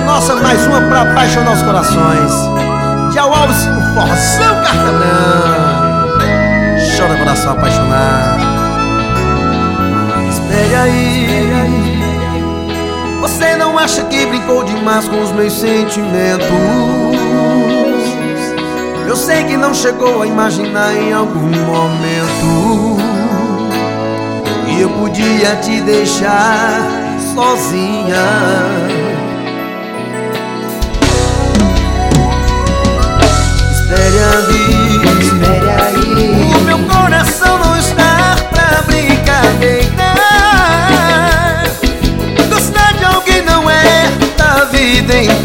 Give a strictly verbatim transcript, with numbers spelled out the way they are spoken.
nossa, mais uma pra apaixonar os corações. Tchau, Alves, o forrozão carta branca. Chora coração apaixonado. Espere aí, você não acha que brincou demais com os meus sentimentos? Eu sei que não chegou a imaginar em algum momento que eu podia te deixar sozinha. Espere aí, espere aí. O meu coração não está pra brincadeira. Gostar de alguém não é da vida inteira.